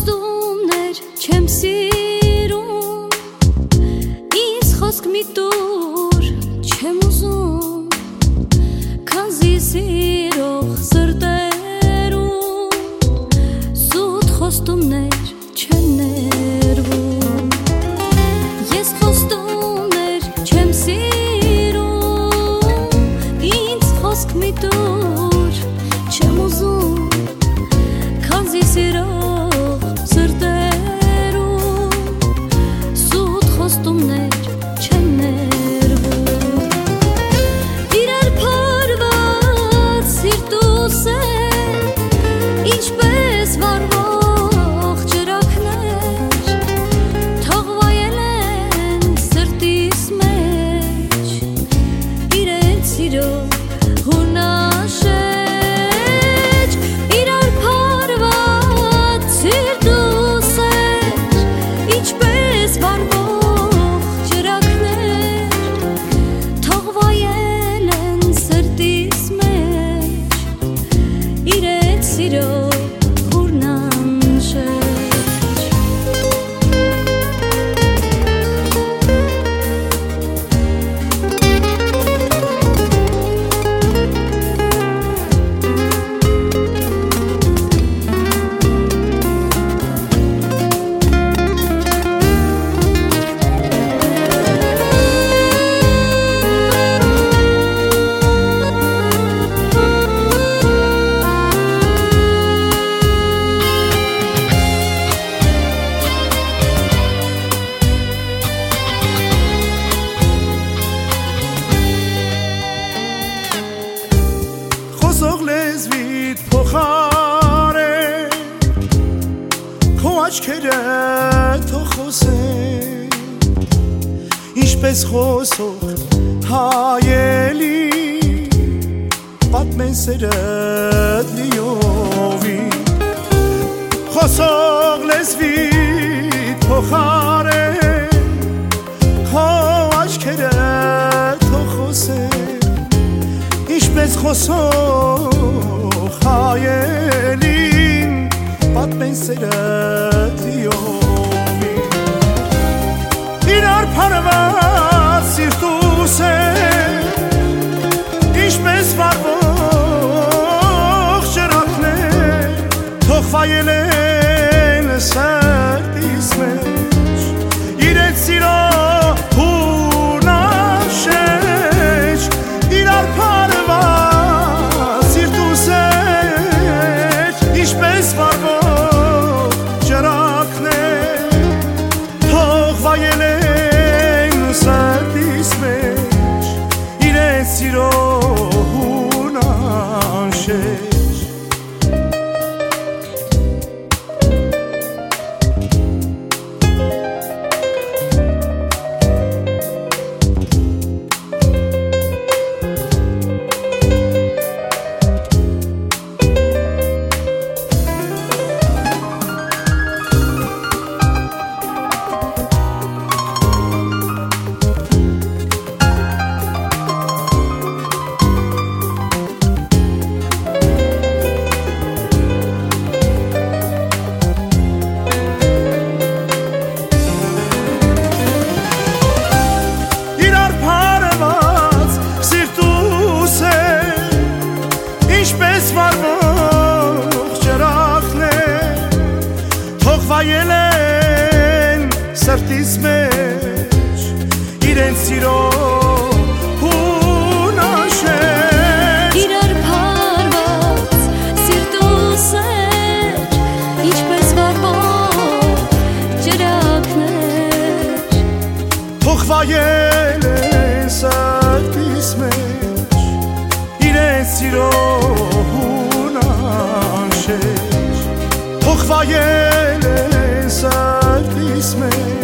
խոստումներ չեմ սիրում, ինձ խոսք մի տուր չեմ ուզում, քանզի սիրող սրտերում սուտ խոստումներ չեն ներվում։ Ես խոստումներ չեմ սիրում, ինձ խոսք մի տուր չեմ ուզում, քանզի սիրող սրտերում սուտ խոստումներ չեն ներվում։ Իրար փարված սիրտուս է, ինչպես վառվող ջրակներ, թող վայել են սրտիս մեջ իրենց սիրո հունաշեջ։ Իրար փարված սիրտուս է, ինչպես վառվող ջրակներ, թող վայել են սրտիս մեջ իրենց սիրո Խոսող լեզվիդ փոխարեն քո աչքերը թող խոսեն, ինչպես խոսող հայելի պատմեն սերդ լիովին։ Խոսող լեզվիդ փոխարեն քո աչքերը թող խոսեն, ինչպես խոսող հայելին պատմեն սերդ լիովին։ Իրար փարված սիրտուս է, ինչպես վառվող ջրակներ, թող վայել են սրտիս մեջ իրենց սիրո հունաշեջ։ Իրար փարված սիրտուս է, ինչպես վառվող ջրակներ, թող վայել են սրտիս մեջ իրենց սիրո հունաշեջ։ Ինչպես վառվող ջրակներ, թող վայել են սրտիս մեջ իրենց սիրո հունաշեջ։ Իրար փարված սիրտուս է, ինչպես վառվող ջրակներ, թող վայել են սրտիս մեջ իրենց սիրո հունաշեջ, թող վայել են սրտիս մեջ